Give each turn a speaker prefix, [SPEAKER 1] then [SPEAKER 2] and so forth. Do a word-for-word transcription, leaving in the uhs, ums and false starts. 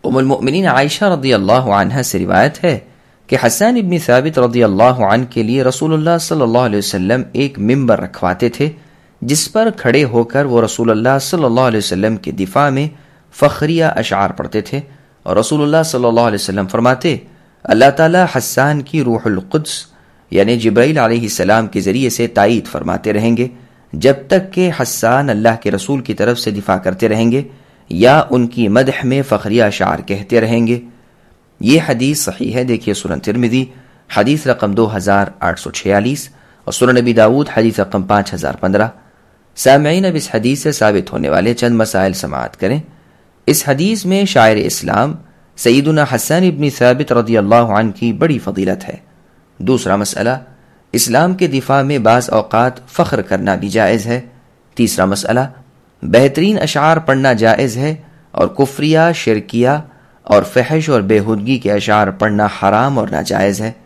[SPEAKER 1] ام المؤمنین عائشہ رضی اللہ عنہا سے روایت ہے کہ حسان ابن ثابت رضی اللہ عنہ کے لیے رسول اللہ صلی اللہ علیہ وسلم ایک ممبر رکھواتے تھے جس پر کھڑے ہو کر وہ رسول اللہ صلی اللہ علیہ وسلم کے دفاع میں فخریہ اشعار پڑھتے تھے، اور رسول اللہ صلی اللہ علیہ وسلم فرماتے اللہ تعالی حسان کی روح القدس یعنی جبرائیل علیہ السلام کے ذریعے سے تائید فرماتے رہیں گے جب تک کہ حسان اللہ کے رسول کی طرف سے دفاع کرتے رہیں گے یا ان کی مدح میں فخریہ اشعار کہتے رہیں گے۔ یہ حدیث صحیح ہے، دیکھیے سنن ترمذی حدیث رقم دو ہزار آٹھ سو چھیالیس اور سنن نبی داؤد حدیث رقم پانچ ہزار پندرہ۔ سامعین، اب اس حدیث سے ثابت ہونے والے چند مسائل سماعت کریں۔ اس حدیث میں شاعر اسلام سیدنا حسان ابن ثابت رضی اللہ عنہ کی بڑی فضیلت ہے۔ دوسرا مسئلہ، اسلام کے دفاع میں بعض اوقات فخر کرنا بھی جائز ہے۔ تیسرا مسئلہ، بہترین اشعار پڑھنا جائز ہے اور کفریہ، شرکیہ اور فحش اور بےہودگی کے اشعار پڑھنا حرام اور ناجائز ہے۔